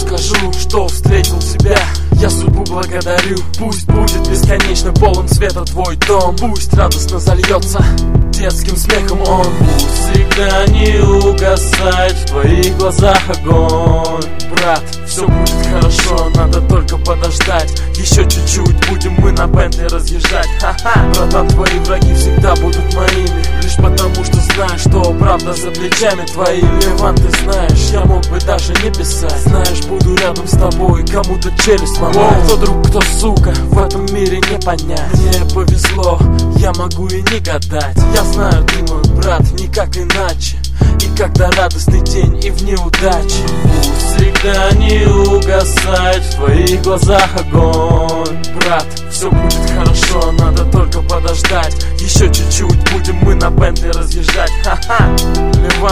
скажу, что встретил тебя. Я судьбу благодарю. Пусть будет бесконечно полон света твой дом. Пусть радостно зальется детским смехом он. Пусть всегда не угасает в твоих глазах огонь. Брат, все будет хорошо, надо только подождать. Еще чуть-чуть, будем мы на Бентли разъезжать. Ха-ха, братан, твои враги всегда будут моими. Лишь потому, что знаешь, что правда за плечами твои. Леван, ты знаешь, я мог бы даже не писать. Знаешь, буду рядом с тобой, кому-то челюсть сломать. Кто друг, кто сука, в этом мире не понять. Мне повезло, я могу и не гадать. Я знаю, ты мой брат, никак иначе. И когда радостный день и в неудаче. Пусть всегда не угасает в твоих глазах огонь. Брат, все будет хорошо, надо только подождать. Еще чуть-чуть, будем мы на Бентли разъезжать. Ха-ха, Леван.